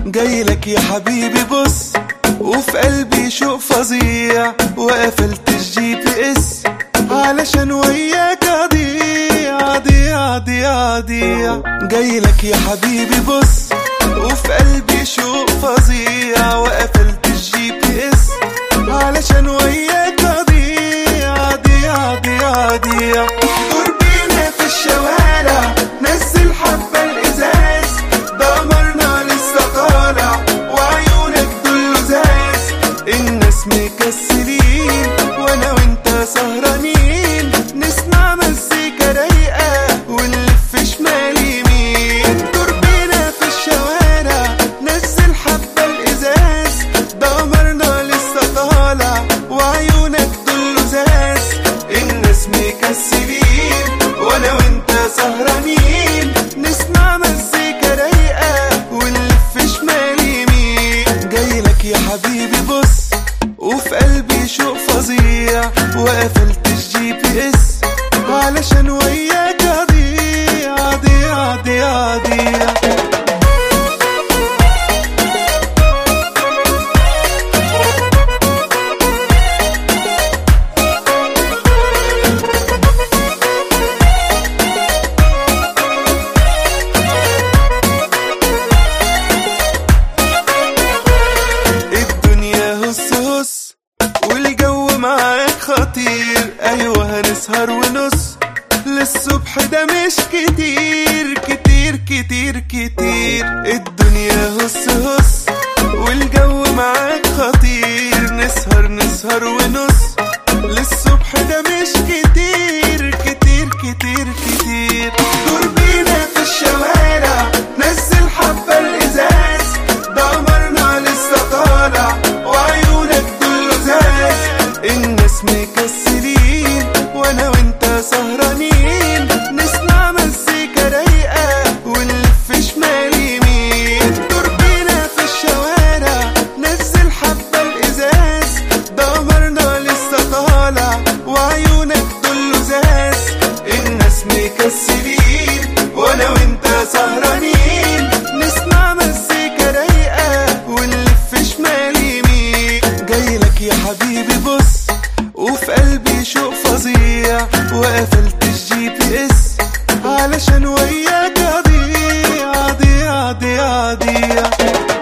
جايلك يا حبيبي بص، وفي قلبي شوق فظيع، وقفلت الجي بي اس علشان وياك اضيع ضيع ضيع ضيع. جايلك يا حبيبي بص، وفي قلبي شوق فظيع، وقفلت الجي بي اس علشان وياك اضيع ضيع ضيع ضيع. دور بينا في الشوارع، نزل حبة الازاز، دمرنا لسه طالع، وعيونك دول لزاز. الناس مكسلين وانا وانت سهرانين، نسمع مزيكا رايقة ونلف شمال يمين. دور بينا في الشوارع، نزل حبة الازاز، دمرنا لسه طالع، وعيونك دول لزاز. الناس مكسلين وانا وانت سهرانين، نسمع مزيكا رايقة ونلف شمال يمين. جايلك يا حبيبي بص، وفي قلبي شوق فظيع، وقفلت الجي بي اس علشان وياك اضيع ضيع ضيع ضيع. والجو معاك خطير، ايوه هنسهر ونص للصبح، ده مش كتير كتير كتير كتير. الدنيا هس هس والجو معاك خطير، نسهر نسهر ونص للصبح، ده مش كتير كتير كتير كتير. دور بينا في الشوارع، نزل حبة الازاز، دمرنا لسه طالع، وعيونك دول لزاز. الناس مكسلين وانا وانت سهرانين، نسمع مزيكا رايقة ونلف شمال يمين. دور بينا في الشوارع، نزل حبة الازاز، دمرنا لسه طالع، وعيونك دول لزاز. الناس مكسلين وانا وانت سهرانين، نسمع مزيكا رايقة ونلف شمال يمين. جايلك يا حبيبي بص، وفي قلبي شوق فظيع، وقفلت الجي بي اس علشان وياك اضيع ضيع ضيع ضيع.